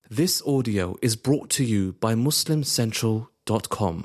This audio is brought to you by MuslimCentral.com.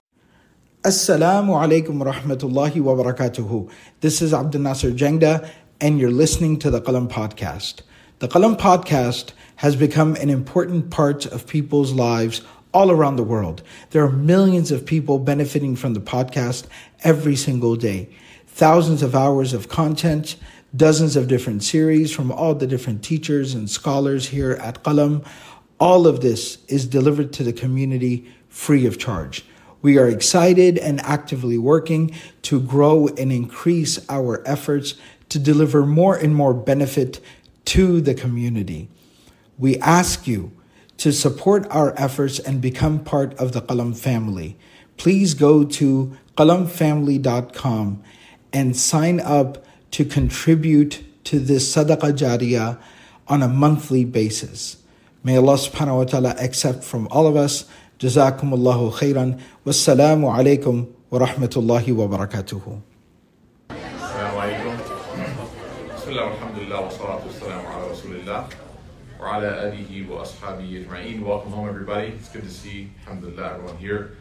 Assalamu alaikum wa rahmatullahi wa barakatuhu. This is Abdul Nasser Jangda, and you're listening to the Qalam Podcast. The Qalam Podcast has become an important part of people's lives all around the world. There are millions of people benefiting from the podcast every single day. Thousands of hours of content, dozens of different series from all the different teachers and scholars here at Qalam. All of this is delivered to the community free of charge. We are excited and actively working to grow and increase our efforts to deliver more and more benefit to the community. We ask you to support our efforts and become part of the Qalam family. Please go to qalamfamily.com and sign up to contribute to this sadaqah jariyah on a monthly basis. May Allah subhanahu wa ta'ala accept from all of us. Jazakumullahu khairan. Wassalamu alaikum wa rahmatullahi wa barakatuhu. Assalamu alaikum. Bismillah, alhamdulillah, wa salatu wassalamu ala rasulillah wa ala alihi wa ashabihi ajma'in. Welcome home, everybody. It's good to see, alhamdulillah, everyone here.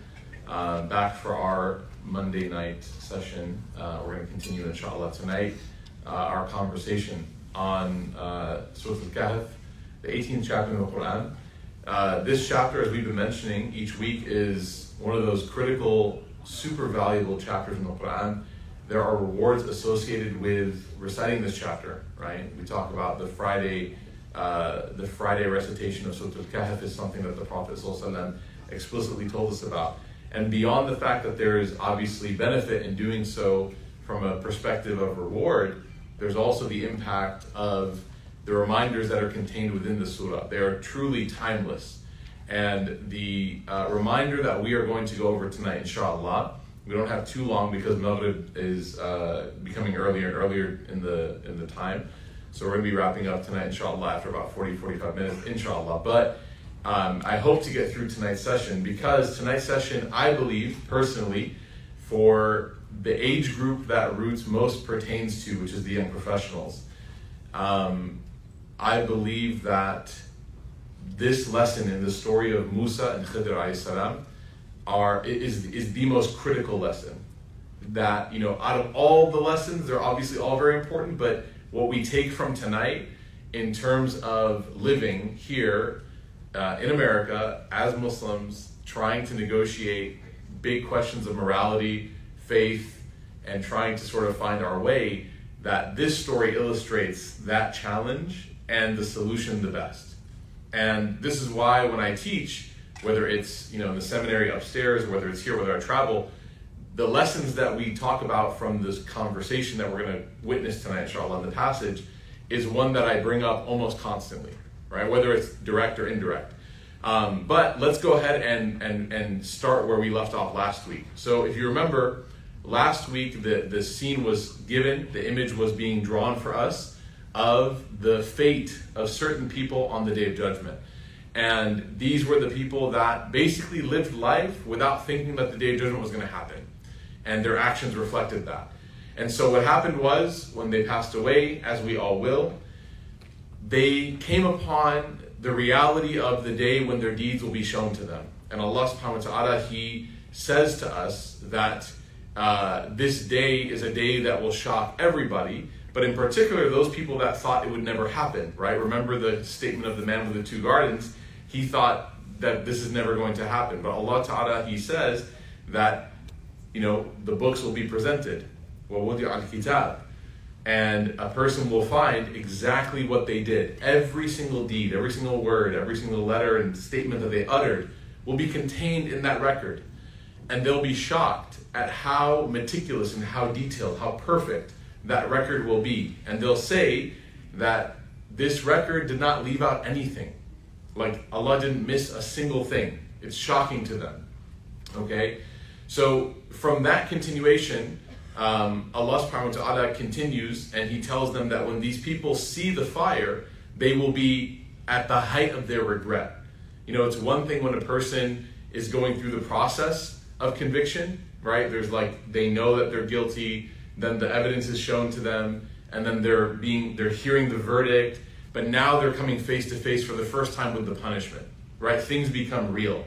Back for our Monday night session. We're going to continue, inshallah, tonight our conversation on Surah Al-Kahf, the 18th chapter in the Quran. This chapter, as we've been mentioning each week, is one of those critical, super valuable chapters in the Quran. There are rewards associated with reciting this chapter, right? We talk about the Friday recitation of Surah Al-Kahf is something that the Prophet ﷺ explicitly told us about. And beyond the fact that there is obviously benefit in doing so from a perspective of reward, there's also the impact of the reminders that are contained within the surah. They are truly timeless. And the reminder that we are going to go over tonight, inshallah, we don't have too long because Maghrib is becoming earlier and earlier in the time. So we're going to be wrapping up tonight, inshallah, after about 40-45 minutes, inshallah. But I hope to get through tonight's session because tonight's session, I believe, personally, for the age group that Roots most pertains to, which is the young professionals, I believe that this lesson in the story of Musa and Khidr alayhi salam is the most critical lesson. That, out of all the lessons, they're obviously all very important, but what we take from tonight in terms of living here in America as Muslims, trying to negotiate big questions of morality, faith, and trying to sort of find our way, that this story illustrates that challenge and the solution the best. And this is why when I teach, whether it's in the seminary upstairs, whether it's here, whether I travel, the lessons that we talk about from this conversation that we're going to witness tonight, inshallah, in the passage, is one that I bring up almost constantly, right? Whether it's direct or indirect. But let's go ahead and start where we left off last week. So if you remember, last week the scene was given, the image was being drawn for us of the fate of certain people on the Day of Judgment. And these were the people that basically lived life without thinking that the Day of Judgment was going to happen. And their actions reflected that. And so what happened was, when they passed away, as we all will, they came upon the reality of the day when their deeds will be shown to them. And Allah subhanahu wa ta'ala, He says to us that this day is a day that will shock everybody, but in particular, those people that thought it would never happen, right? Remember the statement of the man with the two gardens. He thought that this is never going to happen. But Allah Ta'ala, He says that, the books will be presented. وَوُضِعَ الْكِتَابِ. And a person will find exactly what they did. Every single deed, every single word, every single letter and statement that they uttered will be contained in that record. And they'll be shocked at how meticulous and how detailed, how perfect that record will be. And they'll say that this record did not leave out anything. Like Allah didn't miss a single thing. It's shocking to them. Okay? So from that continuation, Allah subhanahu wa ta'ala continues and He tells them that when these people see the fire, they will be at the height of their regret. It's one thing when a person is going through the process of conviction, right? There's they know that they're guilty, then the evidence is shown to them, and then they're hearing the verdict, but now they're coming face to face for the first time with the punishment, right? Things become real.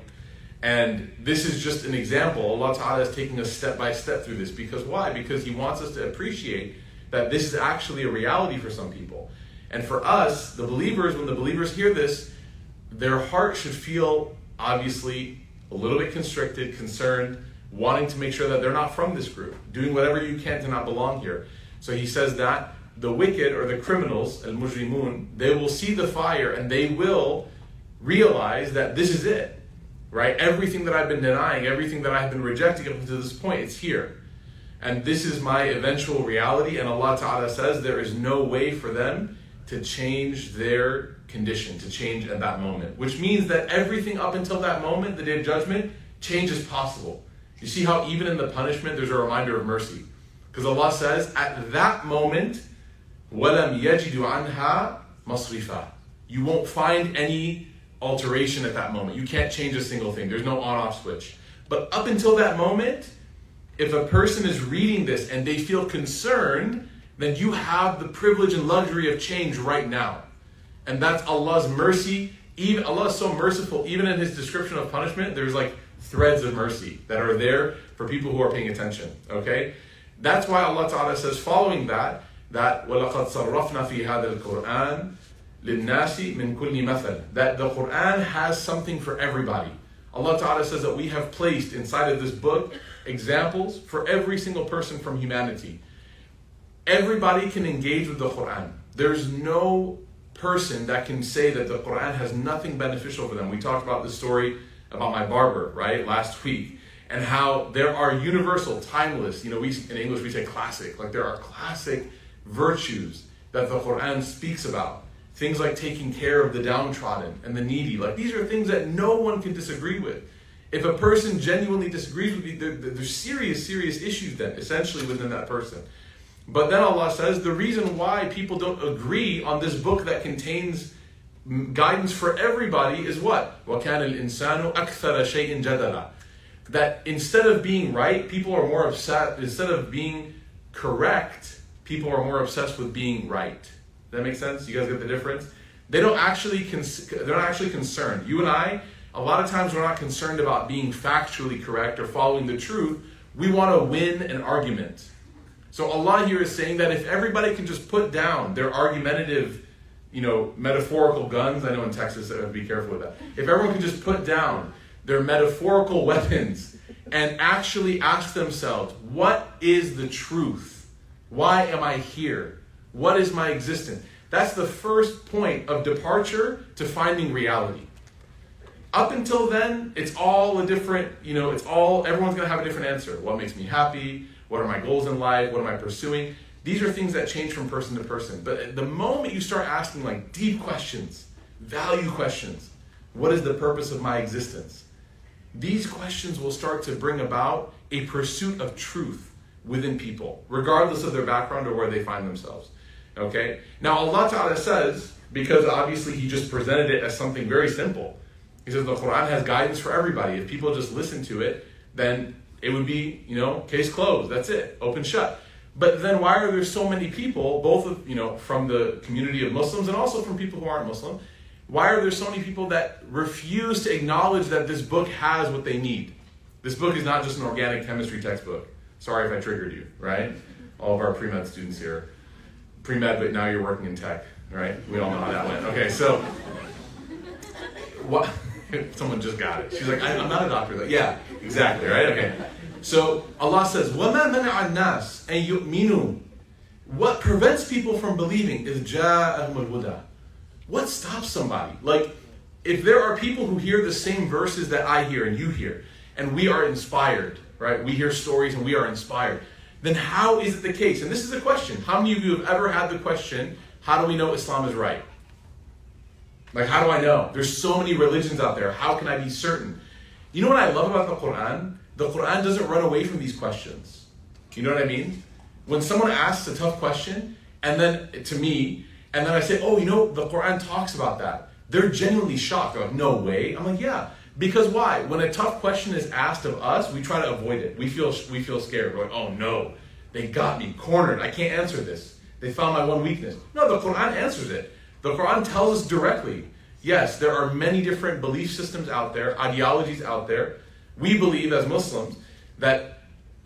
And this is just an example. Allah Ta'ala is taking us step by step through this. Because why? Because He wants us to appreciate that this is actually a reality for some people. And for us, the believers, when the believers hear this, their heart should feel, obviously, a little bit constricted, concerned, wanting to make sure that they're not from this group, doing whatever you can to not belong here. So He says that the wicked, or the criminals, al-mujrimun, they will see the fire and they will realize that this is it, right? Everything that I've been denying, everything that I've been rejecting up until this point, it's here. And this is my eventual reality. And Allah Ta'ala says there is no way for them to change their condition, to change at that moment. Which means that everything up until that moment, the Day of Judgment, change is possible. You see how even in the punishment, there's a reminder of mercy. Because Allah says, at that moment, وَلَمْ يَجِدُوا عَنْهَا مَصْرِفًا. You won't find any alteration at that moment. You can't change a single thing. There's no on-off switch. But up until that moment, if a person is reading this and they feel concerned, then you have the privilege and luxury of change right now. And that's Allah's mercy. Even Allah is so merciful, even in His description of punishment, there's like threads of mercy that are there for people who are paying attention. Okay? That's why Allah Ta'ala says, following that وَلَقَدْ صَرَّفْنَا فِي هَذَا الْقُرْآنِ لِلنَّاسِ مِنْ كُلِّ مَثَلٍ. That the Qur'an has something for everybody. Allah Ta'ala says that we have placed inside of this book examples for every single person from humanity. Everybody can engage with the Qur'an. There's no person that can say that the Qur'an has nothing beneficial for them. We talked about the story about my barber, right, last week, and how there are universal, timeless, in English we say classic, like there are classic virtues that the Qur'an speaks about. Things like taking care of the downtrodden and the needy. Like these are things that no one can disagree with. If a person genuinely disagrees with you, there's serious issues then, essentially within that person. But then Allah says the reason why people don't agree on this book that contains guidance for everybody is what? وَكَانَ الْإِنسَانُ أَكْثَرَ شَيْءٍ جَدَلًا. That instead of being right, people are more upset. Instead of being correct, people are more obsessed with being right. Does that make sense? You guys get the difference? They're not actually concerned. You and I, a lot of times we're not concerned about being factually correct or following the truth. We want to win an argument. So Allah here is saying that if everybody can just put down their argumentative, metaphorical guns, I know in Texas, be careful with that. If everyone can just put down their metaphorical weapons and actually ask themselves, what is the truth? Why am I here? What is my existence? That's the first point of departure to finding reality. Up until then, it's all a different, everyone's going to have a different answer. What makes me happy? What are my goals in life? What am I pursuing? These are things that change from person to person. But the moment you start asking like deep questions, value questions, what is the purpose of my existence? These questions will start to bring about a pursuit of truth within people, regardless of their background or where they find themselves. Okay? Now Allah Ta'ala says, because obviously He just presented it as something very simple. He says the Quran has guidance for everybody. If people just listen to it, then it would be, case closed. That's it. Open shut. But then why are there so many people, both of, from the community of Muslims and also from people who aren't Muslim, why are there so many people that refuse to acknowledge that this book has what they need? This book is not just an organic chemistry textbook. Sorry if I triggered you, right? All of our pre-med students here. Pre-med, but now you're working in tech, right? We all know how that went. Okay, so, what? Someone just got it. She's like, I'm not a doctor. Like, yeah, exactly, right? Okay. So Allah says, وَمَا مَنَعَ النَّاسِ أَن يُؤْمِنُوا. What prevents people from believing is جَاءَهُمُ الْهُدَى. What stops somebody? Like, if there are people who hear the same verses that I hear and you hear, and we are inspired, right? We hear stories and we are inspired. Then how is it the case? And this is a question. How many of you have ever had the question, how do we know Islam is right? Like, how do I know? There's so many religions out there. How can I be certain? You know what I love about the Quran? The Quran doesn't run away from these questions. You know what I mean? When someone asks a tough question, and then to me, and then I say, the Quran talks about that. They're genuinely shocked. They're like, no way. I'm like, yeah. Because why? When a tough question is asked of us, we try to avoid it. We feel scared. We're like, oh no, they got me cornered. I can't answer this. They found my one weakness. No, the Quran answers it. The Quran tells us directly, Yes, there are many different belief systems out there, ideologies out there. We believe as Muslims that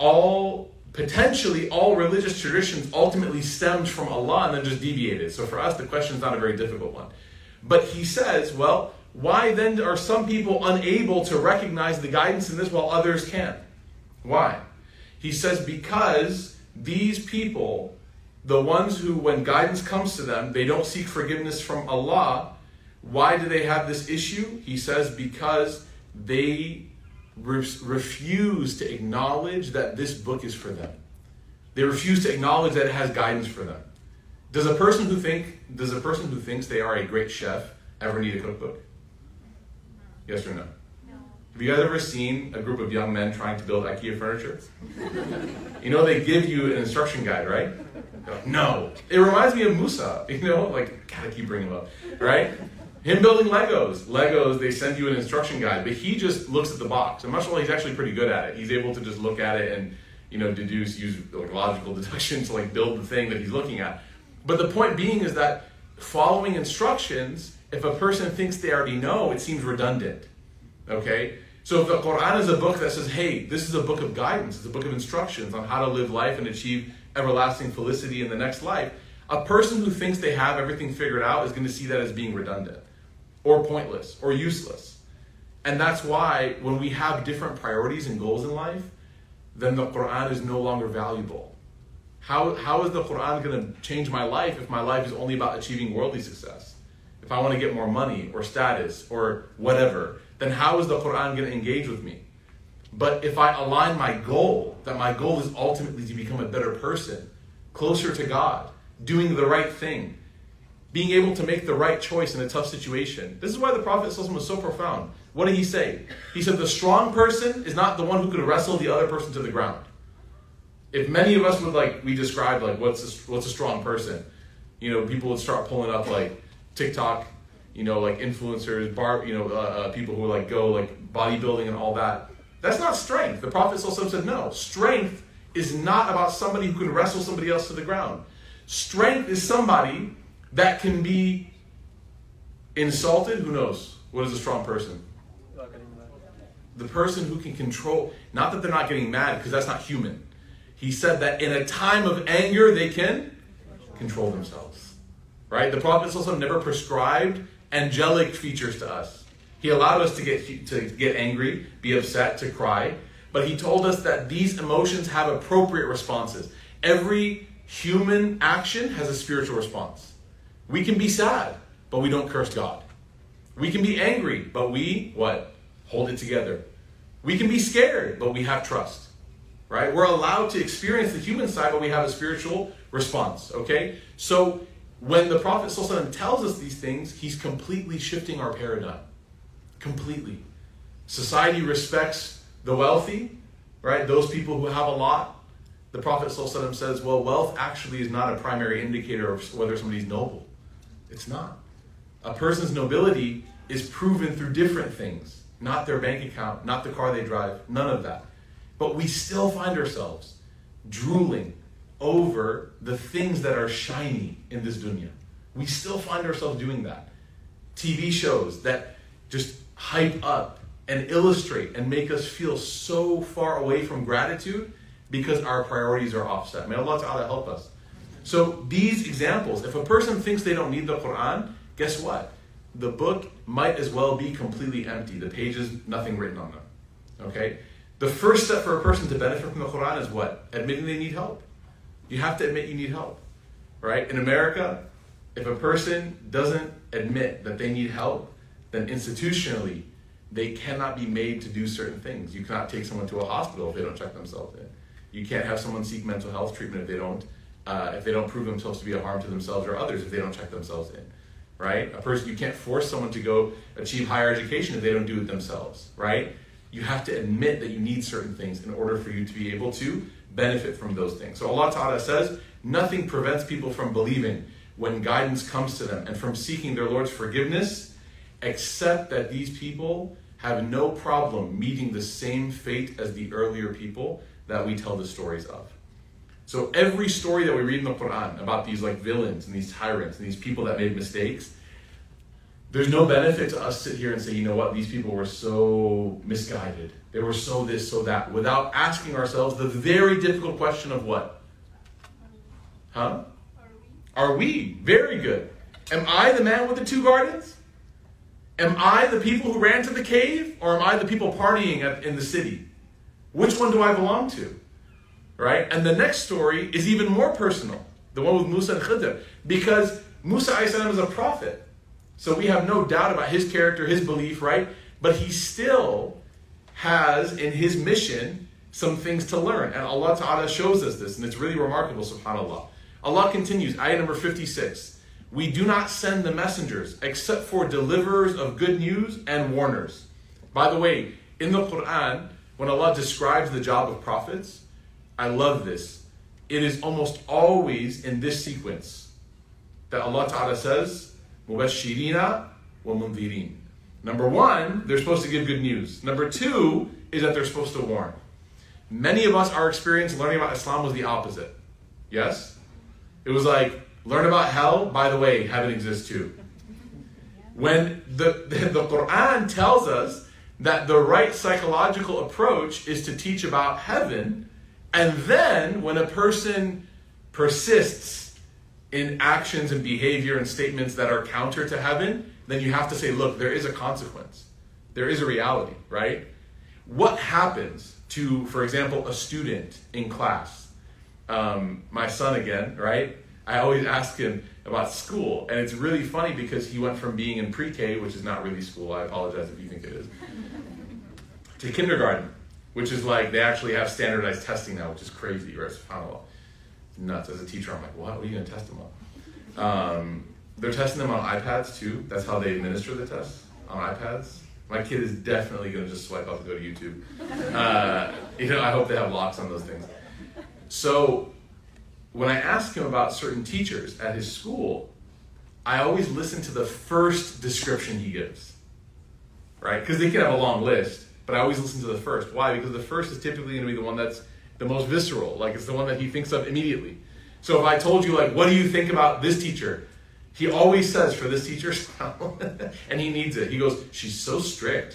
potentially all religious traditions ultimately stemmed from Allah and then just deviated. So for us, the question is not a very difficult one. But he says, well, why then are some people unable to recognize the guidance in this while others can? Why? He says, because these people, the ones who, when guidance comes to them, they don't seek forgiveness from Allah. Why do they have this issue? He says, because they refuse to acknowledge that this book is for them. They refuse to acknowledge that it has guidance for them. Does a person who thinks they are a great chef ever need a cookbook? Yes or no? No. Have you guys ever seen a group of young men trying to build IKEA furniture? You know, they give you an instruction guide, right? Like, no. It reminds me of Musa, gotta keep bringing him up, right? Him building Legos, they send you an instruction guide, but he just looks at the box. And much like he's actually pretty good at it. He's able to just look at it and, use logical deduction to build the thing that he's looking at. But the point being is that following instructions, if a person thinks they already know, it seems redundant. Okay? So if the Quran is a book that says, hey, this is a book of guidance, it's a book of instructions on how to live life and achieve everlasting felicity in the next life, a person who thinks they have everything figured out is going to see that as being redundant or pointless or useless. And that's why when we have different priorities and goals in life, then the Quran is no longer valuable. How is the Quran going to change my life if my life is only about achieving worldly success? If I want to get more money or status or whatever, then how is the Quran going to engage with me? But if I align my goal, that my goal is ultimately to become a better person, closer to God, doing the right thing, being able to make the right choice in a tough situation. This is why the Prophet ﷺ was so profound. What did he say? He said, the strong person is not the one who could wrestle the other person to the ground. If many of us would we described what's a strong person, people would start pulling up TikTok, influencers, people who go bodybuilding and all that. That's not strength. The Prophet ﷺ said, no, strength is not about somebody who can wrestle somebody else to the ground. Strength is somebody that can be insulted. Who knows? What is a strong person? The person who can control, not that they're not getting mad, because that's not human. He said that in a time of anger, they can control themselves. Right? The Prophet ﷺ never prescribed angelic features to us. He allowed us to get angry, be upset, to cry, but he told us that these emotions have appropriate responses. Every human action has a spiritual response. We can be sad, but we don't curse God. We can be angry, but we, hold it together. We can be scared, but we have trust. Right? We're allowed to experience the human side, but we have a spiritual response. Okay? So when the Prophet ﷺ tells us these things, he's completely shifting our paradigm. Completely. Society respects the wealthy, right? Those people who have a lot. The Prophet ﷺ says, well, wealth actually is not a primary indicator of whether somebody's noble. It's not. A person's nobility is proven through different things. Not their bank account, not the car they drive, none of that. But we still find ourselves drooling over the things that are shiny in this dunya. We still find ourselves doing that. TV shows that just hype up and illustrate and make us feel so far away from gratitude because our priorities are offset. May Allah Ta'ala help us. So these examples, if a person thinks they don't need the Quran, guess what? The book might as well be completely empty. The pages, nothing written on them. Okay? The first step for a person to benefit from the Quran is what? Admitting they need help. You have to admit you need help. Right? In America, if a person doesn't admit that they need help, then institutionally, they cannot be made to do certain things. You cannot take someone to a hospital if they don't check themselves in. You can't have someone seek mental health treatment if they don't prove themselves to be a harm to themselves or others if they don't check themselves in. Right? You can't force someone to go achieve higher education if they don't do it themselves. Right? You have to admit that you need certain things in order for you to be able to benefit from those things. So Allah Ta'ala says, nothing prevents people from believing when guidance comes to them and from seeking their Lord's forgiveness, except that these people have no problem meeting the same fate as the earlier people that we tell the stories of. So every story that we read in the Quran about these villains and these tyrants and these people that made mistakes, there's no benefit to us sit here and say, you know what, these people were so misguided. They were so this, so that, without asking ourselves the very difficult question of what? Huh? Are we? Very good. Am I the man with the 2 gardens? Am I the people who ran to the cave? Or am I the people partying in the city? Which one do I belong to? Right? And the next story is even more personal. The one with Musa and Khidr. Because Musa a.s. is a prophet. So we have no doubt about his character, his belief, right? But he still has in his mission some things to learn. And Allah Ta'ala shows us this. And it's really remarkable, subhanAllah. Allah continues, ayah number 56. We do not send the messengers except for deliverers of good news and warners. By the way, in the Quran, when Allah describes the job of prophets, I love this. It is almost always in this sequence that Allah Ta'ala says, Mubashirina wa mundhirin. Number 1, they're supposed to give good news. Number 2 is that they're supposed to warn. Many of us, our experience learning about Islam was the opposite. Yes? It was like, learn about hell, by the way, heaven exists too. When the Quran tells us that the right psychological approach is to teach about heaven, and then when a person persists in actions and behavior and statements that are counter to heaven, then you have to say, look, there is a consequence. There is a reality, right? What happens to, for example, a student in class? My son again, right? I always ask him about school, and it's really funny because he went from being in pre-K, which is not really school, I apologize if you think it is, to kindergarten, which is like, they actually have standardized testing now, which is crazy, right? SubhanAllah. Nuts. As a teacher, I'm like, what are you going to test them on? They're testing them on iPads too. That's how they administer the tests, on iPads. My kid is definitely going to just swipe up and go to YouTube. I hope they have locks on those things. So when I ask him about certain teachers at his school, I always listen to the first description he gives, right? Because they can have a long list, but I always listen to the first. Why? Because the first is typically going to be the one that's the most visceral, like it's the one that he thinks of immediately. So if I told you, like, what do you think about this teacher? He always says, for this teacher, and he needs it. He goes, she's so strict.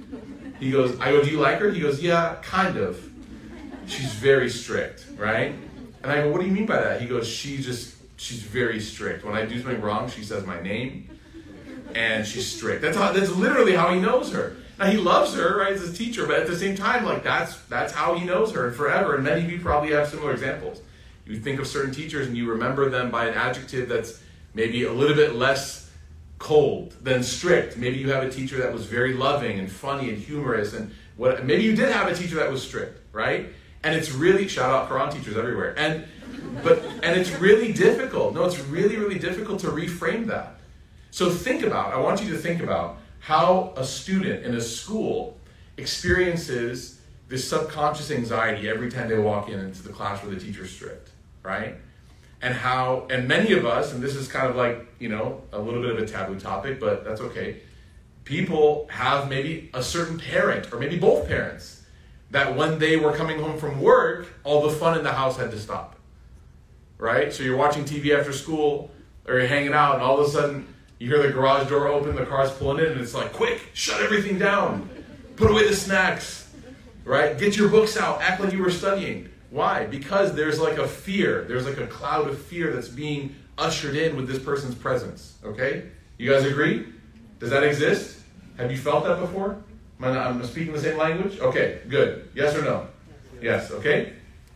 He goes, I go, do you like her? He goes, yeah, kind of. She's very strict, right? And I go, what do you mean by that? He goes, she's very strict. When I do something wrong, she says my name, and she's strict. That's literally how he knows her. Now he loves her, right, as a teacher, but at the same time, like that's how he knows her forever. And many of you probably have similar examples. You think of certain teachers and you remember them by an adjective that's maybe a little bit less cold than strict. Maybe you have a teacher that was very loving and funny and humorous, and maybe you did have a teacher that was strict, right? And it's really, shout out Quran teachers everywhere. And it's really difficult. No, it's really, really difficult to reframe that. So I want you to think about how a student in a school experiences this subconscious anxiety every time they walk into the class where the teacher's strict, right? And many of us, and this is kind of like, a little bit of a taboo topic, but that's okay. People have maybe a certain parent, or maybe both parents, that when they were coming home from work, all the fun in the house had to stop, right? So you're watching TV after school, or you're hanging out, and all of a sudden, you hear the garage door open, the car's pulling in, and it's like, quick, shut everything down. Put away the snacks, right? Get your books out, act like you were studying. Why? Because there's like a fear. There's like a cloud of fear that's being ushered in with this person's presence, okay? You guys agree? Does that exist? Have you felt that before? I'm speaking the same language? Okay, good. Yes or no? Yes, okay?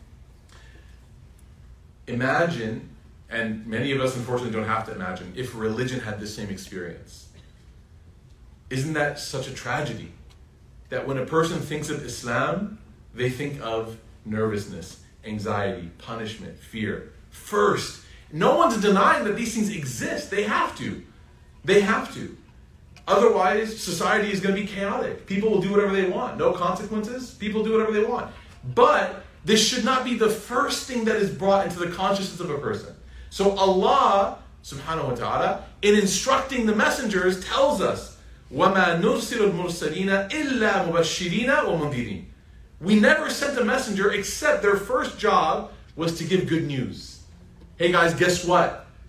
Imagine, and many of us unfortunately don't have to imagine, if religion had the same experience. Isn't that such a tragedy? That when a person thinks of Islam, they think of nervousness, anxiety, punishment, fear. First, no one's denying that these things exist. They have to. They have to. Otherwise, society is going to be chaotic. People will do whatever they want. No consequences. People do whatever they want. But this should not be the first thing that is brought into the consciousness of a person. So Allah, subhanahu wa ta'ala, in instructing the messengers, tells us, وَمَا نُرْسِلُ الْمُرْسَلِينَ إِلَّا مُبَشِّرِينَ وَمُنْذِرِينَ. We never sent a messenger except their first job was to give good news. Hey guys, guess what?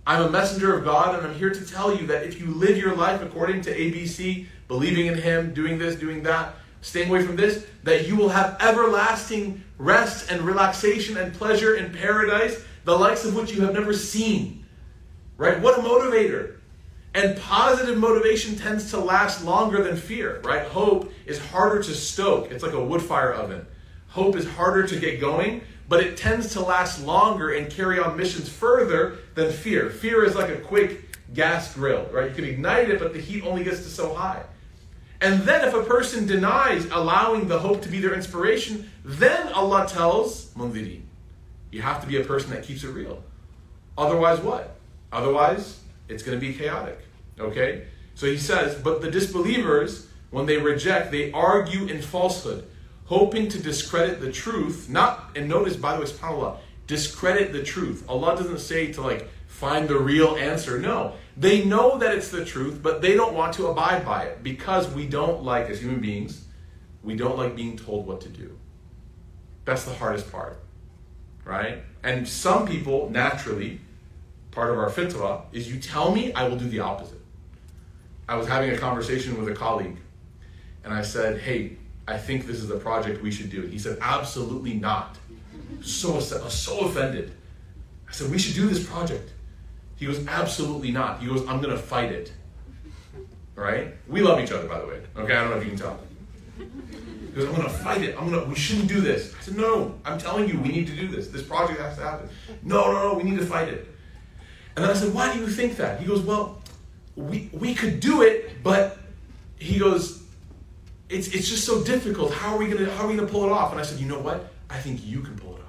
I'm a messenger of God, and I'm here to tell you that if you live your life according to ABC, believing in Him, doing this, doing that, staying away from this, that you will have everlasting rest and relaxation and pleasure in paradise, the likes of which you have never seen. Right? What a motivator. And positive motivation tends to last longer than fear, right? Hope is harder to stoke. It's like a wood fire oven. Hope is harder to get going, but it tends to last longer and carry on missions further than fear. Fear is like a quick gas grill, right? You can ignite it, but the heat only gets to so high. And then if a person denies allowing the hope to be their inspiration, then Allah tells Mundhirin, you have to be a person that keeps it real. Otherwise what? Otherwise, it's going to be chaotic. Okay? So he says, but the disbelievers, when they reject, they argue in falsehood, hoping to discredit the truth. And notice, by the way, subhanAllah, discredit the truth. Allah doesn't say to find the real answer. No. They know that it's the truth, but they don't want to abide by it because we don't like, as human beings, we don't like being told what to do. That's the hardest part. Right? And some people, naturally, part of our fitrah is you tell me, I will do the opposite. I was having a conversation with a colleague, and I said, hey, I think this is a project we should do. He said, absolutely not. So offended. I said, we should do this project. He goes, absolutely not. He goes, I'm going to fight it. Right? We love each other, by the way. Okay, I don't know if you can tell. He goes, I'm going to fight it. We shouldn't do this. I said, no, I'm telling you, we need to do this. This project has to happen. No, we need to fight it. And then I said, why do you think that? He goes, well, we could do it, but he goes, it's just so difficult. How are we gonna pull it off? And I said, you know what? I think you can pull it off.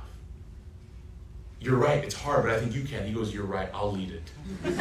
You're right, it's hard, but I think you can. He goes, you're right, I'll lead it.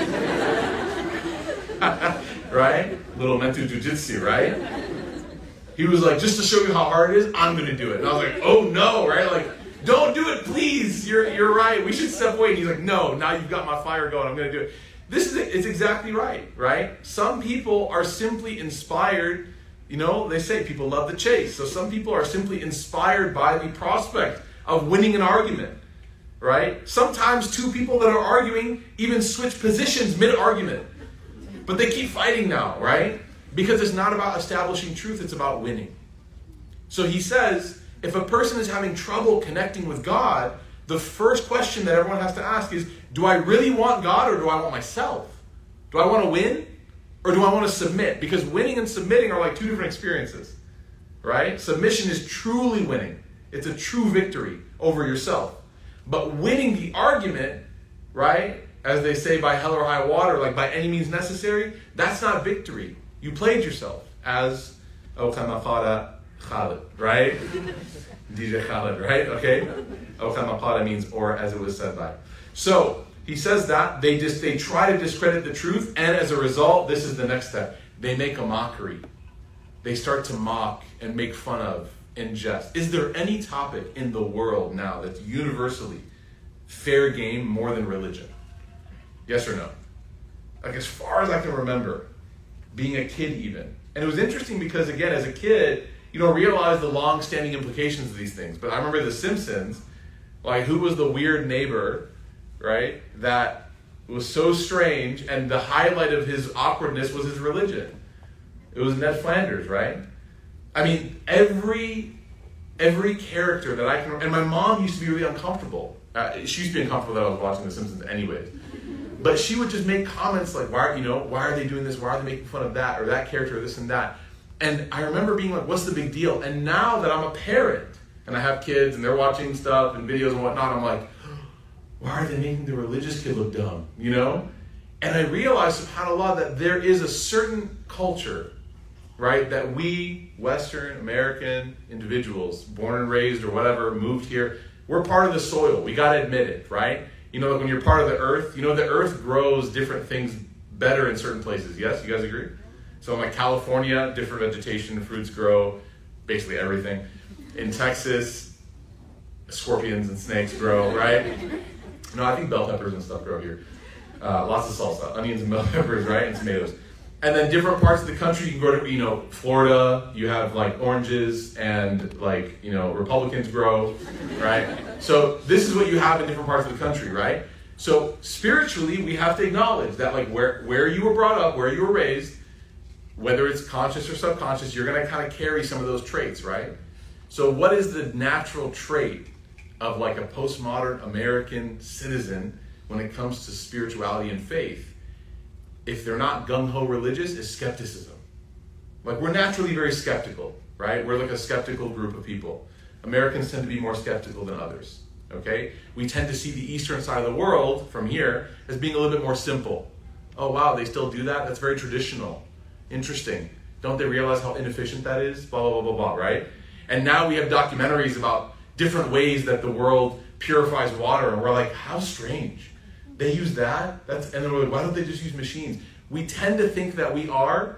Right? Little mental jujitsu, right? He was like, just to show you how hard it is, I'm gonna do it. And I was like, oh no, right? Don't do it, please. You're right. We should step away. And he's like, no, now you've got my fire going. I'm going to do it. It's exactly right? Some people are simply inspired. They say people love the chase. So some people are simply inspired by the prospect of winning an argument, right? Sometimes two people that are arguing even switch positions mid-argument. But they keep fighting now, right? Because it's not about establishing truth. It's about winning. So he says, if a person is having trouble connecting with God, the first question that everyone has to ask is, do I really want God or do I want myself? Do I want to win or do I want to submit? Because winning and submitting are like two different experiences, right? Submission is truly winning. It's a true victory over yourself. But winning the argument, right, as they say, by hell or high water, by any means necessary, that's not victory. You played yourself as Khalid, right? DJ Khalid, right? Okay? Okamapara means or as it was said by. So he says that they try to discredit the truth, and as a result, this is the next step. They make a mockery. They start to mock and make fun of and jest. Is there any topic in the world now that's universally fair game more than religion? Yes or no? As far as I can remember, being a kid even. And it was interesting because, again, as a kid, you don't realize the long-standing implications of these things. But I remember The Simpsons, who was the weird neighbor, right, that was so strange, and the highlight of his awkwardness was his religion. It was Ned Flanders, right? I mean, every character that I can... And my mom used to be really uncomfortable. She used to be uncomfortable that I was watching The Simpsons anyways. But she would just make comments like, why are they doing this? Why are they making fun of that or that character or this and that? And I remember being like, what's the big deal? And now that I'm a parent and I have kids and they're watching stuff and videos and whatnot, I'm like, why are they making the religious kid look dumb? And I realized, subhanAllah, that there is a certain culture, right, that we, Western American individuals, born and raised or whatever, moved here, we're part of the soil. We got to admit it, right? When you're part of the earth, the earth grows different things better in certain places. Yes? You guys agree? So in California, different vegetation, fruits grow, basically everything. In Texas, scorpions and snakes grow, right? I think bell peppers and stuff grow here. Lots of salsa, onions and bell peppers, right? And tomatoes. And then different parts of the country, you can go to, Florida, you have oranges and Republicans grow, right? So this is what you have in different parts of the country, right? So spiritually, we have to acknowledge that like where you were brought up, where you were raised, whether it's conscious or subconscious, you're going to kind of carry some of those traits, right? So what is the natural trait of like a postmodern American citizen when it comes to spirituality and faith? If they're not gung-ho religious, is skepticism. Like we're naturally very skeptical, right? We're like a skeptical group of people. Americans tend to be more skeptical than others, okay? We tend to see the eastern side of the world from here as being a little bit more simple. Oh wow, they still do that? That's very traditional. Interesting. Don't they realize how inefficient that is? Blah, blah, blah, blah, blah, right? And now we have documentaries about different ways that the world purifies water, and we're like, how strange. They use that? And then we're like, why don't they just use machines? We tend to think that we are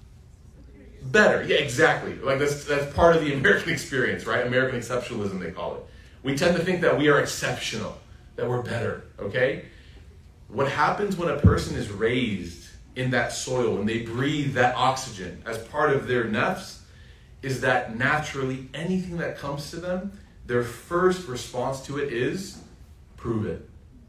better. Yeah, exactly. Like that's part of the American experience, right? American exceptionalism, they call it. We tend to think that we are exceptional, that we're better, okay? What happens when a person is raised in that soil and they breathe that oxygen as part of their nafs is that naturally anything that comes to them, their first response to it is, prove it.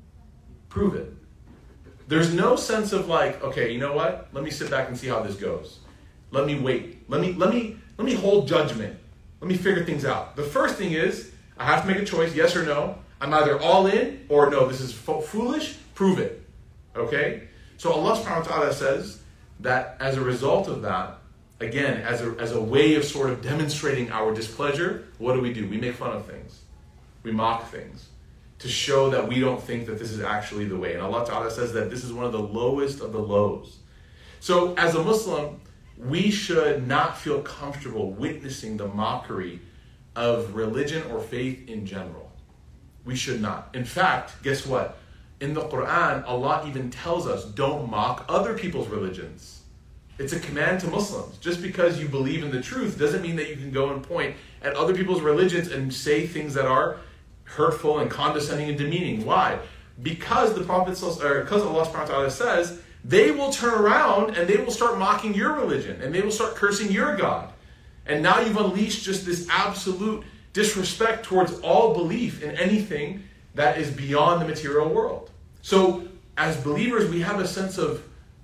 Prove it. There's no sense of like, okay, you know what? Let me sit back and see how this goes. Let me wait. Let me hold judgment. Let me figure things out. The first thing is, I have to make a choice, yes or no. I'm either all in or no, this is foolish, prove it. Okay? So Allah subhanahu wa ta'ala says that as a result of that, again, as a way of sort of demonstrating our displeasure, what do? We make fun of things. We mock things to show that we don't think that this is actually the way. And Allah ta'ala says that this is one of the lowest of the lows. So as a Muslim, we should not feel comfortable witnessing the mockery of religion or faith in general. We should not. In fact, guess what? In the Quran, Allah even tells us, don't mock other people's religions. It's a command to Muslims. Just because you believe in the truth doesn't mean that you can go and point at other people's religions and say things that are hurtful and condescending and demeaning. Why? Because because Allah subhanahu wa ta'ala says, they will turn around and they will start mocking your religion and they will start cursing your God. And now you've unleashed just this absolute disrespect towards all belief in anything that is beyond the material world. So as believers, we have a sense of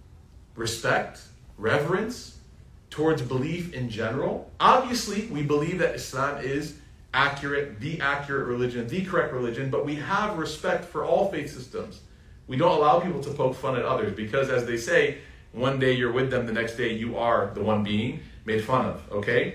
respect, reverence towards belief in general. Obviously, we believe that Islam is accurate, the accurate religion, the correct religion, but we have respect for all faith systems. We don't allow people to poke fun at others because, as they say, one day you're with them, the next day you are the one being made fun of, okay?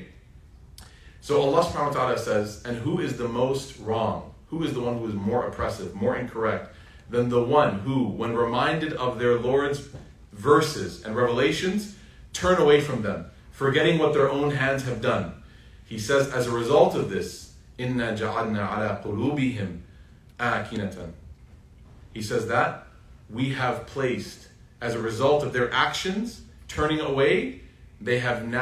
So Allah subhanahu wa ta'ala says, and who is the most wrong? Who is the one who is more oppressive, more incorrect than the one who, when reminded of their Lord's verses and revelations, turn away from them, forgetting what their own hands have done? He says, as a result of this, إِنَّا جَعَلْنَا عَلَىٰ قُلُوبِهِمْ آكِنَةً. He says that we have placed, as a result of their actions, turning away, their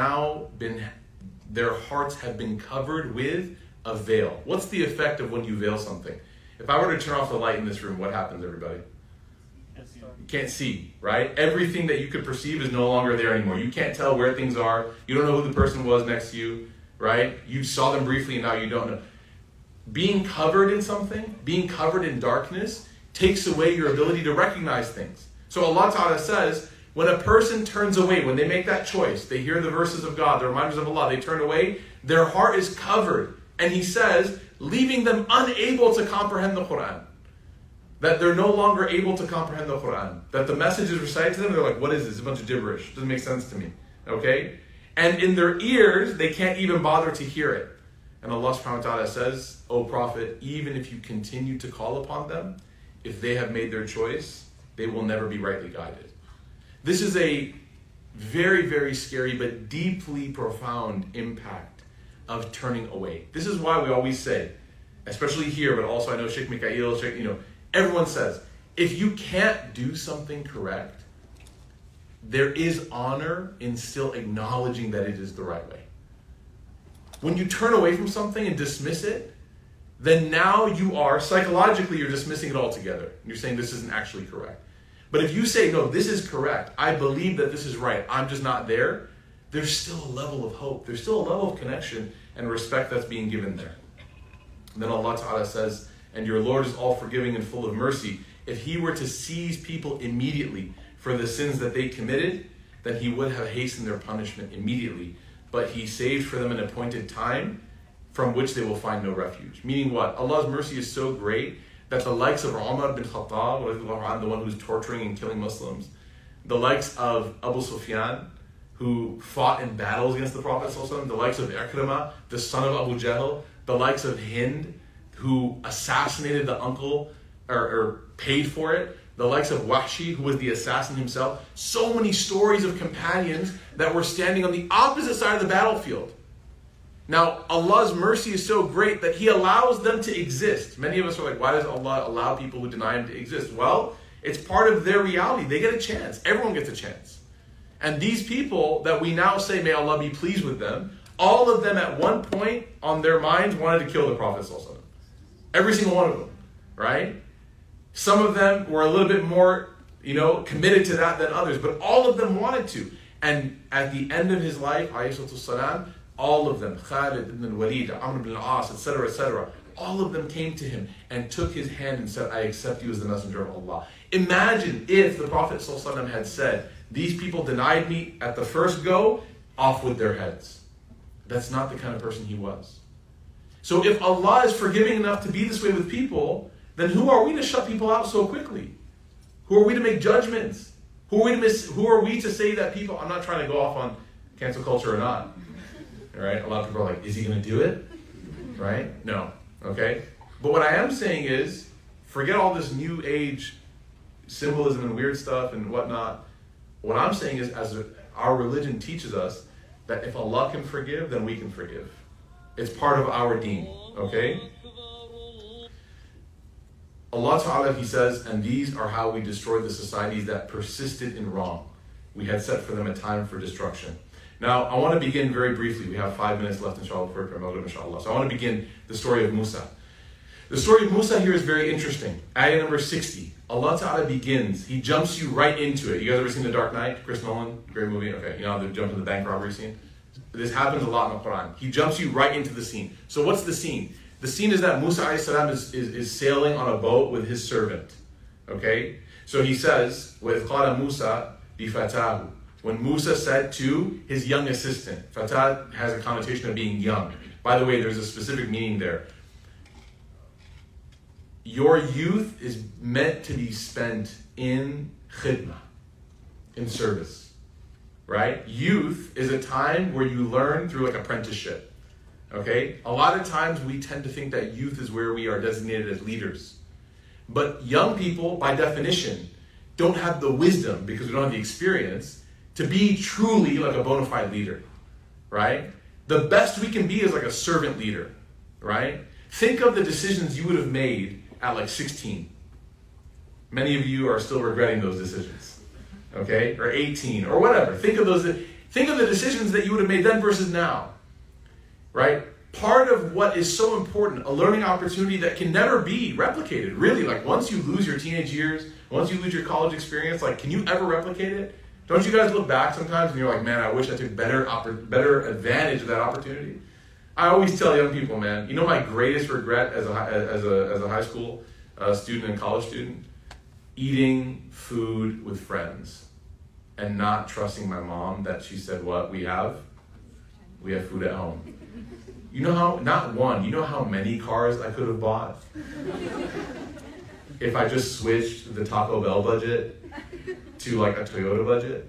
hearts have been covered with a veil. What's the effect of when you veil something? If I were to turn off the light in this room, what happens, everybody? You can't see, right? Everything that you could perceive is no longer there anymore. You can't tell where things are. You don't know who the person was next to you, right? You saw them briefly and now you don't know. Being covered in something, being covered in darkness, takes away your ability to recognize things. So Allah Ta'ala says, when a person turns away, when they make that choice, they hear the verses of God, the reminders of Allah, they turn away, their heart is covered. And He says, leaving them unable to comprehend the Quran. That they're no longer able to comprehend the Quran. That the message is recited to them, they're like, what is this? It's a bunch of gibberish. Doesn't make sense to me. Okay? And in their ears, they can't even bother to hear it. And Allah subhanahu wa ta'ala says, O Prophet, even if you continue to call upon them, if they have made their choice, they will never be rightly guided. This is a very, very scary but deeply profound impact of turning away. This is why we always say, especially here, but also I know Sheikh Mikhail, everyone says, if you can't do something correct, there is honor in still acknowledging that it is the right way. When you turn away from something and dismiss it, then now you are, psychologically, you're dismissing it altogether. You're saying this isn't actually correct. But if you say, no, this is correct, I believe that this is right, I'm just not there, there's still a level of hope. There's still a level of connection and respect that's being given there. And then Allah Ta'ala says, and your Lord is all forgiving and full of mercy. if he were to seize people immediately for the sins that they committed, then he would have hastened their punishment immediately. But he saved for them an appointed time from which they will find no refuge. Meaning what? Allah's mercy is so great that the likes of Umar bin Khattab, the one who's torturing and killing Muslims, the likes of Abu Sufyan, who fought in battles against the Prophet ﷺ, the likes of Ikrimah, the son of Abu Jahl, the likes of Hind, who assassinated the uncle or paid for it, the likes of Wahshi, who was the assassin himself. So many stories of companions that were standing on the opposite side of the battlefield. Now, Allah's mercy is so great that He allows them to exist. Many of us are like, why does Allah allow people who deny Him to exist? Well, it's part of their reality. They get a chance. Everyone gets a chance. And these people that we now say, may Allah be pleased with them, all of them at one point on their minds wanted to kill the Prophet ﷺ. Every single one of them, right? Some of them were a little bit more, committed to that than others, but all of them wanted to. And at the end of his life, ﷺ, all of them, Khalid ibn al-Walid, Amr ibn al-As, etc., all of them came to him and took his hand and said, I accept you as the messenger of Allah. Imagine if the Prophet ﷺ had said, these people denied me at the first go, off with their heads. That's not the kind of person he was. So if Allah is forgiving enough to be this way with people, then who are we to shut people out so quickly? Who are we to make judgments? Who are we to say that people, I'm not trying to go off on cancel culture or not. Right? A lot of people are like, is he going to do it? Right? No. Okay? But what I am saying is, forget all this new age symbolism and weird stuff and whatnot. What I'm saying is, our religion teaches us that if Allah can forgive, then we can forgive. It's part of our deen. Okay? Allah Ta'ala, He says, and these are how we destroyed the societies that persisted in wrong. We had set for them a time for destruction. Now, I want to begin very briefly. We have 5 minutes left, inshallah, for Maghrib, inshallah. So I want to begin the story of Musa. The story of Musa here is very interesting. Ayah number 60. Allah Ta'ala begins. He jumps you right into it. You guys ever seen The Dark Knight? Chris Nolan? Great movie. Okay, the jump in the bank robbery scene? This happens a lot in the Quran. He jumps you right into the scene. So what's the scene? The scene is that Musa a.s. is sailing on a boat with his servant. Okay? So he says, وَإِذْ قَالَ مُوسَى بِفَتَاهُ. When Musa said to his young assistant, Fatah has a connotation of being young. By the way, there's a specific meaning there. Your youth is meant to be spent in khidmah, in service, right? Youth is a time where you learn through like apprenticeship, okay? A lot of times we tend to think that youth is where we are designated as leaders. But young people, by definition, don't have the wisdom, because we don't have the experience, to be truly like a bona fide leader, right? The best we can be is like a servant leader, right? Think of the decisions you would have made at like 16. Many of you are still regretting those decisions, okay? Or 18, or whatever. Think of the decisions that you would have made then versus now, right? Part of what is so important, a learning opportunity that can never be replicated, really, like once you lose your teenage years, once you lose your college experience, like can you ever replicate it? Don't you guys look back sometimes and you're like, man, I wish I took better advantage of that opportunity? I always tell young people, man, my greatest regret as a high school student and college student? Eating food with friends and not trusting my mom that she said, what, we have food at home. Not one, you know how many cars I could have bought? If I just switched the Taco Bell budget to like a Toyota budget,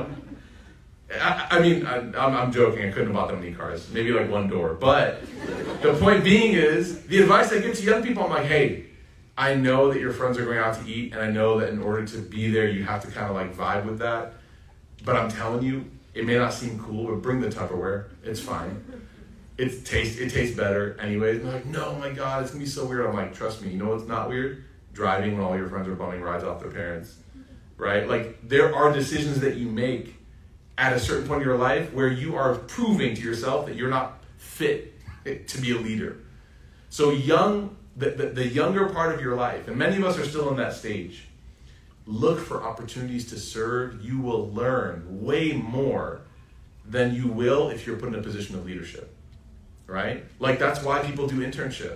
I'm joking, I couldn't have bought that many cars, maybe like one door. But the point being is, the advice I give to young people, I'm like, hey, I know that your friends are going out to eat, and I know that in order to be there, you have to kind of like vibe with that. But I'm telling you, it may not seem cool, but bring the Tupperware, it's fine. It tastes better anyways. And they're like, no, my God, it's gonna be so weird. I'm like, trust me, you know what's not weird? Driving when all your friends are bumming rides off their parents, right? Like, there are decisions that you make at a certain point in your life where you are proving to yourself that you're not fit to be a leader. So the younger part of your life, and many of us are still in that stage, look for opportunities to serve. You will learn way more than you will if you're put in a position of leadership, right? Like, that's why people do internships.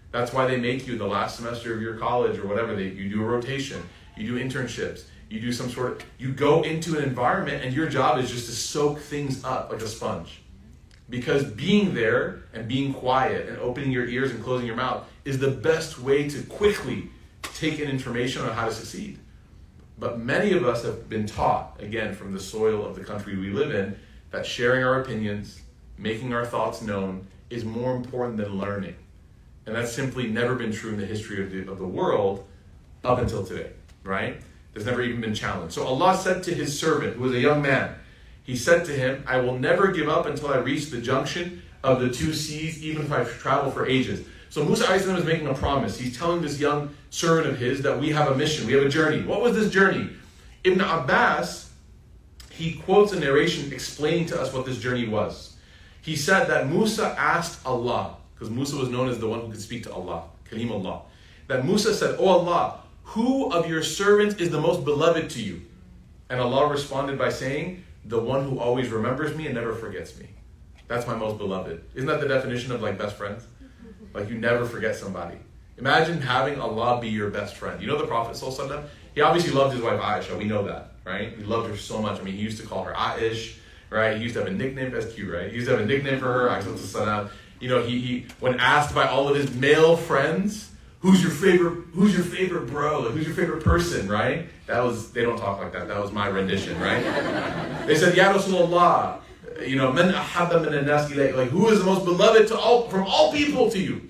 That's why they make you the last semester of your college or whatever. You do a rotation, you do internships, you do some sort of, you go into an environment and your job is just to soak things up like a sponge. Because being there and being quiet and opening your ears and closing your mouth is the best way to quickly take in information on how to succeed. But many of us have been taught, again, from the soil of the country we live in, that sharing our opinions, making our thoughts known is more important than learning. And that's simply never been true in the history of the world up until today, right? There's never even been challenged. So Allah said to his servant, who was a young man, he said to him, I will never give up until I reach the junction of the two seas, even if I travel for ages. So Musa a.s. is making a promise. He's telling this young servant of his that we have a mission, we have a journey. What was this journey? Ibn Abbas, he quotes a narration explaining to us what this journey was. He said that Musa asked Allah, because Musa was known as the one who could speak to Allah, Kalim Allah, that Musa said, "Oh Allah, who of your servants is the most beloved to you?" And Allah responded by saying, "The one who always remembers me and never forgets me. That's my most beloved." Isn't that the definition of like best friends? Like you never forget somebody. Imagine having Allah be your best friend. You know the Prophet ﷺ? He obviously loved his wife Aisha. We know that, right? He loved her so much. I mean, he used to call her Aish, right? He used to have a nickname. That's cute, right? He used to have a nickname for her. You know, he when asked by all of his male friends, who's your favorite bro? Like, who's your favorite person, right? They don't talk like that. That was my rendition, right? They said, Ya Rasulullah, you know, man ahabba min an-nas ilayk, like who is the most beloved from all people to you?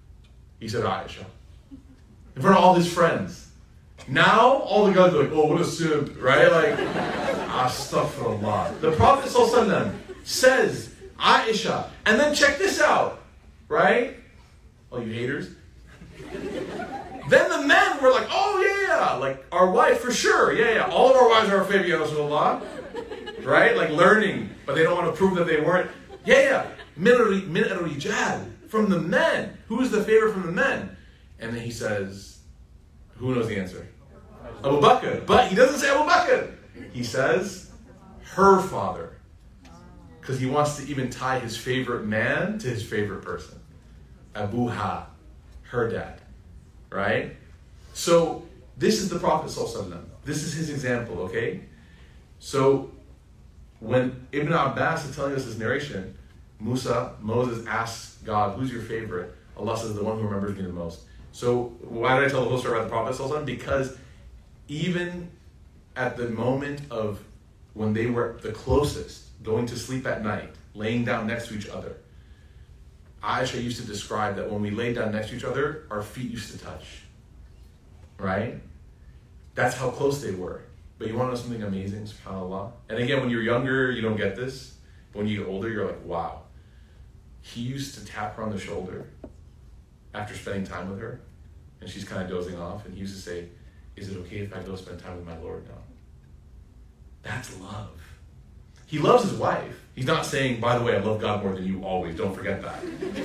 He said Aisha. In front of all his friends. Now all the guys are like, oh, what a simp, right? Like, astaghfirullah. The Prophet ﷺ says Aisha, and then check this out, right? All you haters. Then the men were like, oh yeah, like our wife for sure, yeah. All of our wives are our favorite, Ya Rasulullah. Right? Like learning, but they don't want to prove that they weren't. Yeah. Min al-rijal, from the men. Who is the favorite from the men? And then he says, who knows the answer? Abu Bakr. But he doesn't say Abu Bakr. He says, her father. Because he wants to even tie his favorite man to his favorite person. Abuha, her dad. Right? So, this is the Prophet ﷺ. This is his example, okay? So, when Ibn Abbas is telling us this narration, Moses asks God, who's your favorite? Allah says, the one who remembers me the most. So why did I tell the whole story about the Prophet ﷺ? Because even at the moment of when they were the closest, going to sleep at night, laying down next to each other, Aisha used to describe that when we laid down next to each other, our feet used to touch. Right? That's how close they were. But you want to know something amazing, subhanAllah? And again, when you're younger, you don't get this. But when you get older, you're like, wow. He used to tap her on the shoulder after spending time with her. And she's kind of dozing off. And he used to say, is it okay if I go spend time with my Lord now? That's love. He loves his wife. He's not saying, by the way, I love God more than you always. Don't forget that.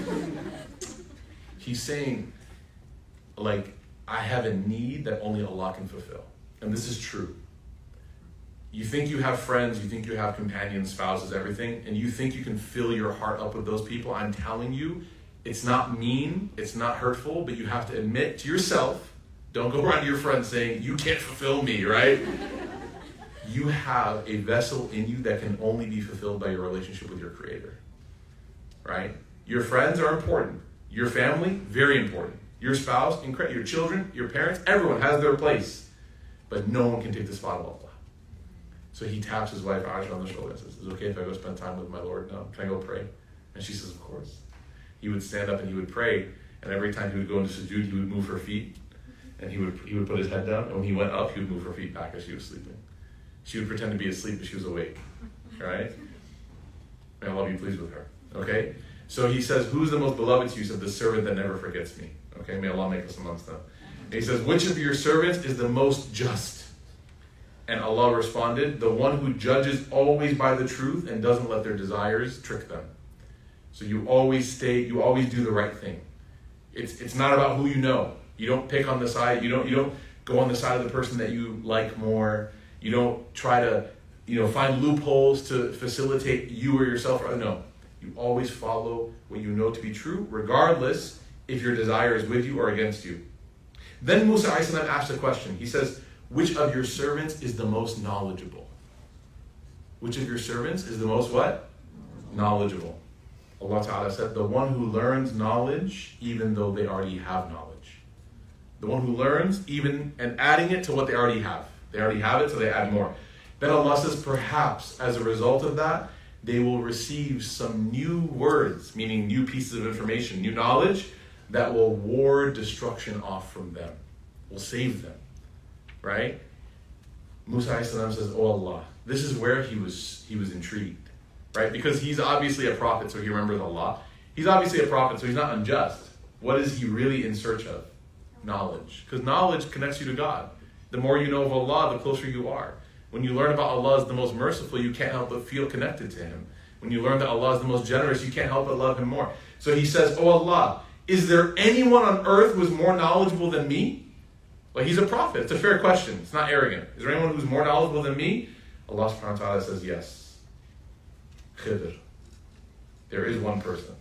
He's saying, like, I have a need that only Allah can fulfill. And this is true. You think you have friends, you think you have companions, spouses, everything, and you think you can fill your heart up with those people. I'm telling you, it's not mean, it's not hurtful, but you have to admit to yourself, don't go around to your friends saying, you can't fulfill me, right? You have a vessel in you that can only be fulfilled by your relationship with your Creator, right? Your friends are important. Your family, very important. Your spouse, your children, your parents, everyone has their place. But no one can take the spot of Allah. So he taps his wife Aisha on the shoulder and says, is it okay if I go spend time with my Lord now? Can I go pray? And she says, of course. He would stand up and he would pray, and every time he would go into sujood, he would move her feet, and he would put his head down, and when he went up, he would move her feet back as she was sleeping. She would pretend to be asleep, but she was awake. Right? May Allah be pleased with her. Okay? So he says, who's the most beloved to you? He said, the servant that never forgets me. Okay? May Allah make us amongst them. And he says, which of your servants is the most just? And Allah responded, the one who judges always by the truth and doesn't let their desires trick them. So you always do the right thing. It's not about who you know. You don't pick on the side, you don't go on the side of the person that you like more. You don't try to, find loopholes to facilitate you or yourself. No. You always follow what you know to be true, regardless if your desire is with you or against you. Then Musa a.s. asked a question. He says, which of your servants is the most knowledgeable? Which of your servants is the most what? Knowledgeable. Allah Ta'ala said, the one who learns knowledge even though they already have knowledge. The one who learns even and adding it to what they already have. They already have it, so they add more. Then Allah says, perhaps as a result of that, they will receive some new words, meaning new pieces of information, new knowledge, that will ward destruction off from them, will save them, right? Musa a.s. says, oh Allah, this is where he was intrigued, right? Because he's obviously a prophet, so he remembers Allah. He's obviously a prophet, so he's not unjust. What is he really in search of? Knowledge. Because knowledge connects you to God. The more you know of Allah, the closer you are. When you learn about Allah as the most merciful, you can't help but feel connected to Him. When you learn that Allah is the most generous, you can't help but love Him more. So he says, oh Allah, is there anyone on earth who is more knowledgeable than me? Well, he's a prophet. It's a fair question. It's not arrogant. Is there anyone who's more knowledgeable than me? Allah subhanahu wa ta'ala says, yes. Khidr. There is one person.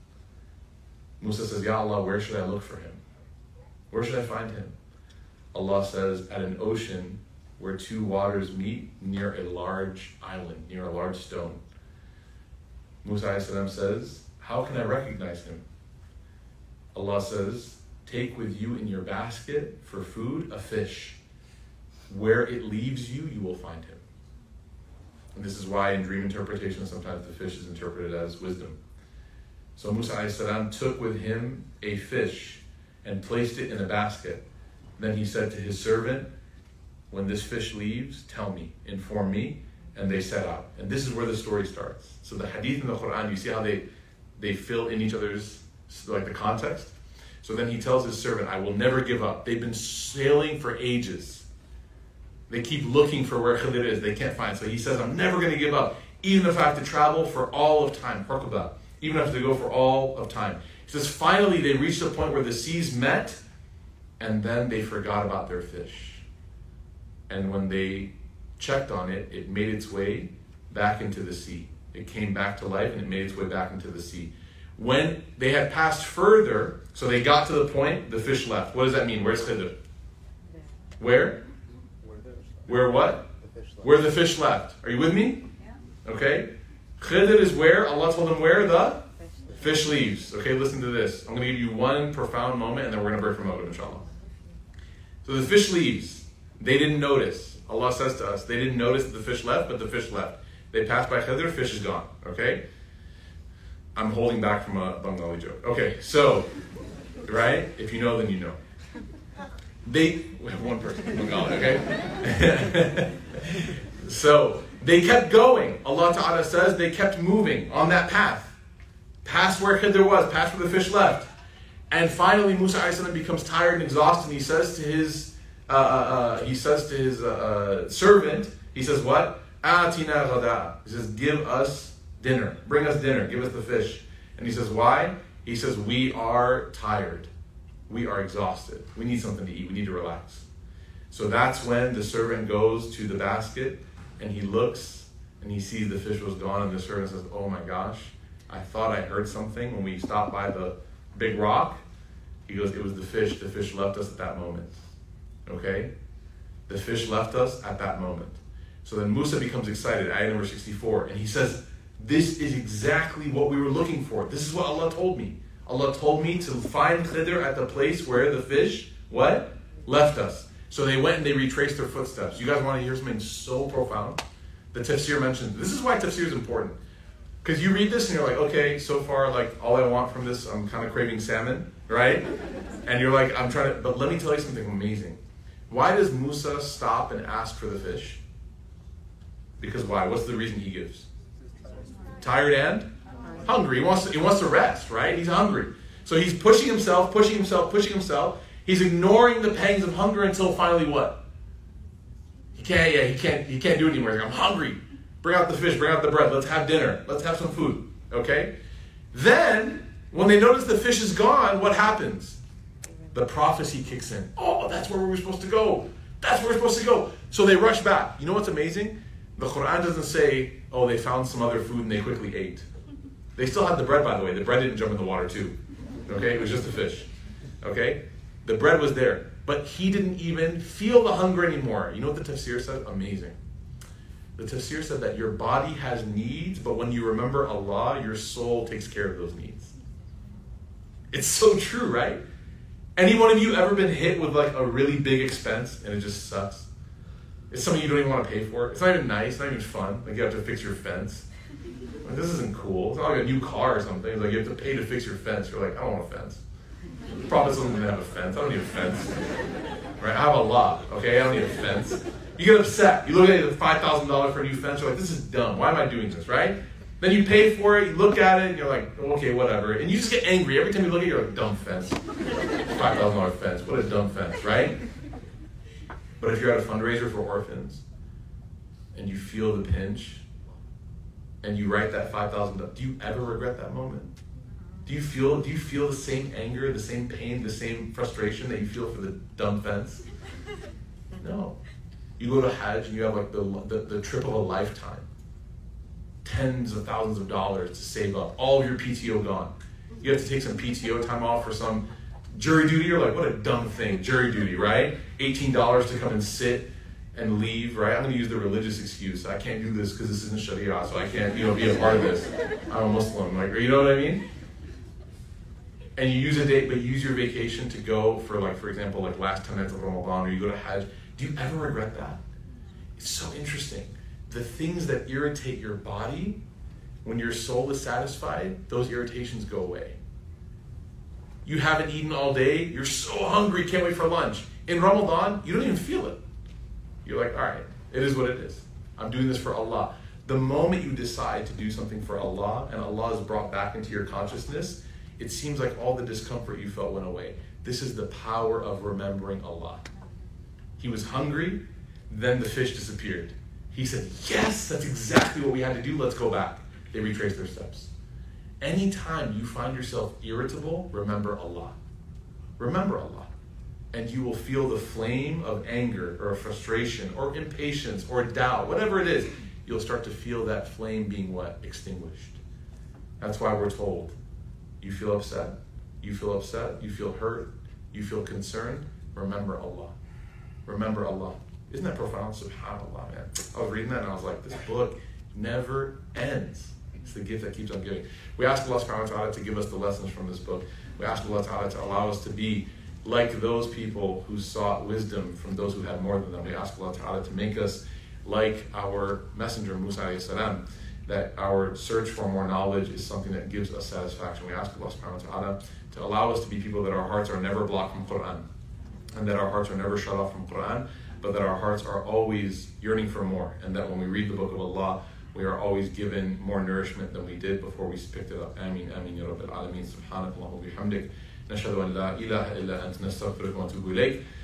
Musa says, Ya Allah, where should I look for him? Where should I find him? Allah says, at an ocean where two waters meet near a large island, near a large stone. Musa a.s. says, how can I recognize him? Allah says, take with you in your basket for food a fish. Where it leaves you, you will find him. And this is why in dream interpretation sometimes the fish is interpreted as wisdom. So Musa a.s. took with him a fish and placed it in a basket. Then he said to his servant, when this fish leaves, tell me, inform me, and they set out. And this is where the story starts. So the hadith in the Quran, you see how they fill in each other's, like the context? So then he tells his servant, I will never give up. They've been sailing for ages. They keep looking for where Khidr is. They can't find. So he says, I'm never going to give up, even if I have to travel for all of time. Even if I have to go for all of time. He says, finally they reached a point where the seas met, and then they forgot about their fish. And when they checked on it, it made its way back into the sea. It came back to life and it made its way back into the sea. When they had passed further, so they got to the point, the fish left. What does that mean? Where's Khidr? Where? Where what? Where the fish left. Are you with me? Yeah. Okay. Khidr is where? Allah told them where the fish leaves. Okay, listen to this. I'm going to give you one profound moment and then we're going to break from Maghrib, inshallah. So the fish leaves. They didn't notice. Allah says to us, they didn't notice that the fish left, but the fish left. They passed by Khidr, fish is gone. Okay? I'm holding back from a Bengali joke. Okay, so, right? If you know, then you know. We have one person, Bengali, okay? So, they kept going. Allah Ta'ala says they kept moving on that path. Past where Khidr was, past where the fish left. And finally, Musa a.s. becomes tired and exhausted, and he says to his servant, he says what? Atina ghada. He says, give us dinner. Bring us dinner. Give us the fish. And he says, why? He says, we are tired. We are exhausted. We need something to eat. We need to relax. So that's when the servant goes to the basket and he looks and he sees the fish was gone, and the servant says, oh my gosh, I thought I heard something when we stopped by the big rock. He goes, it was the fish. The fish left us at that moment. Okay? The fish left us at that moment. So then Musa becomes excited, ayah number 64, and he says, this is exactly what we were looking for. This is what Allah told me. Allah told me to find Khidr at the place where the fish, what? Left us. So they went and they retraced their footsteps. You guys want to hear something so profound? The tafsir mentions, this is why tafsir is important. Because you read this and you're like, okay, so far, like, all I want from this, I'm kind of craving salmon, right? And you're like, but let me tell you something amazing. Why does Musa stop and ask for the fish? Because why? What's the reason he gives? Tired and hungry. He wants to rest, right? He's hungry. So he's pushing himself. He's ignoring the pangs of hunger until finally what? He can't do it anymore. He's like, I'm hungry. Bring out the fish, bring out the bread. Let's have dinner. Let's have some food. Okay? Then, when they notice the fish is gone, what happens? The prophecy kicks in. Oh, that's where we were supposed to go. So they rush back. You know what's amazing? The Quran doesn't say, oh, they found some other food and they quickly ate. They still had the bread, by the way. The bread didn't jump in the water too. Okay, it was just a fish. Okay, the bread was there, but he didn't even feel the hunger anymore. You know what the tafsir said? Amazing. The tafsir said that your body has needs, but when you remember Allah, your soul takes care of those needs. It's so true, right? Any one of you ever been hit with like a really big expense and it just sucks? It's something you don't even want to pay for. It's not even nice, not even fun. Like you have to fix your fence. Like, this isn't cool. It's not like a new car or something. It's like you have to pay to fix your fence. You're like, I don't want a fence. The prophet doesn't have a fence. I don't need a fence. Right? I have a lot. Okay, I don't need a fence. You get upset. You look at the $5,000 for a new fence. You're like, this is dumb. Why am I doing this? Right? Then you pay for it. You look at it. And you're like, okay, whatever. And you just get angry every time you look at it. You're like, dumb fence. $5,000 fence. What a dumb fence, right? But if you're at a fundraiser for orphans and you feel the pinch and you write that $5,000, do you ever regret that moment? Do you feel the same anger, the same pain, the same frustration that you feel for the dumb fence? No. You go to Hajj and you have like the trip of a lifetime. Tens of thousands of dollars to save up. All of your PTO gone. You have to take some PTO time off for some jury duty. You're like, what a dumb thing. Jury duty, right? $18 to come and sit and leave, right? I'm going to use the religious excuse. I can't do this because this isn't Sharia, so I can't, be a part of this. I'm a Muslim. Like, you know what I mean? And you use a date, but you use your vacation to go for, like, for example, like last 10 nights of Ramadan, or you go to Hajj. Do you ever regret that? It's so interesting. The things that irritate your body, when your soul is satisfied, those irritations go away. You haven't eaten all day, you're so hungry, can't wait for lunch. In Ramadan, you don't even feel it. You're like, all right, it is what it is. I'm doing this for Allah. The moment you decide to do something for Allah, and Allah is brought back into your consciousness, it seems like all the discomfort you felt went away. This is the power of remembering Allah. He was hungry, then the fish disappeared. He said, yes, that's exactly what we had to do, let's go back. They retraced their steps. Anytime you find yourself irritable, remember Allah. Remember Allah. And you will feel the flame of anger or frustration or impatience or doubt, whatever it is, you'll start to feel that flame being what? Extinguished. That's why we're told, you feel upset, you feel hurt, you feel concerned, remember Allah. Remember Allah. Isn't that profound? SubhanAllah, man. I was reading that and I was like, this book never ends. It's the gift that keeps on giving. We ask Allah subhanahu wa ta'ala to give us the lessons from this book. We ask Allah ta'ala to allow us to be like those people who sought wisdom from those who had more than them. We ask Allah ta'ala to make us like our messenger, Musa alayhi salam, that our search for more knowledge is something that gives us satisfaction. We ask Allah subhanahu wa ta'ala to allow us to be people that our hearts are never blocked from Quran, and that our hearts are never shut off from Quran, but that our hearts are always yearning for more, and that when we read the book of Allah, we are always given more nourishment than we did before we picked it up. Ameen, ameen, ya Rabbil Alameen. Subhanakallah wa bihamdik. Nashhadu an la ilaha illa anta nastaghfiruka wa natubu ilayk.